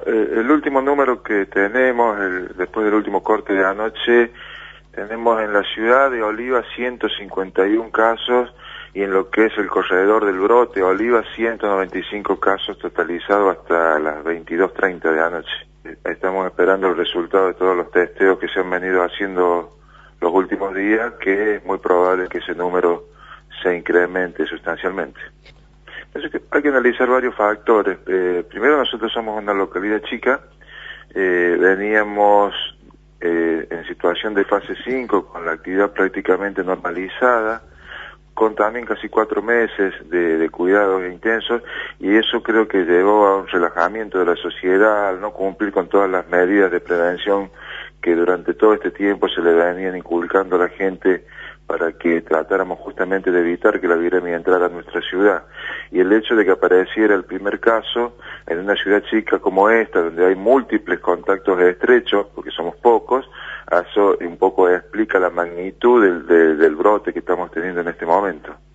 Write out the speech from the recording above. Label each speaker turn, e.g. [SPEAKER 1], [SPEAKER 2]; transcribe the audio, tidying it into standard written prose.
[SPEAKER 1] el último número que tenemos, después del último corte de anoche, tenemos en la ciudad de Oliva 151 casos y en lo que es el corredor del brote Oliva 195 casos totalizados hasta las 22:30 de anoche. Estamos esperando el resultado de todos los testeos que se han venido haciendo los últimos días, que es muy probable que ese número se incremente sustancialmente. Entonces hay que analizar varios factores. Primero, nosotros somos una localidad chica, veníamos en situación de fase 5 con la actividad prácticamente normalizada, con también casi 4 meses de cuidados intensos, y eso creo que llevó a un relajamiento de la sociedad al no cumplir con todas las medidas de prevención que durante todo este tiempo se le venían inculcando a la gente para que tratáramos justamente de evitar que la viremia entrara a nuestra ciudad. Y el hecho de que apareciera el primer caso en una ciudad chica como esta, donde hay múltiples contactos estrechos, porque somos pocos, eso un poco explica la magnitud del brote que estamos teniendo en este momento.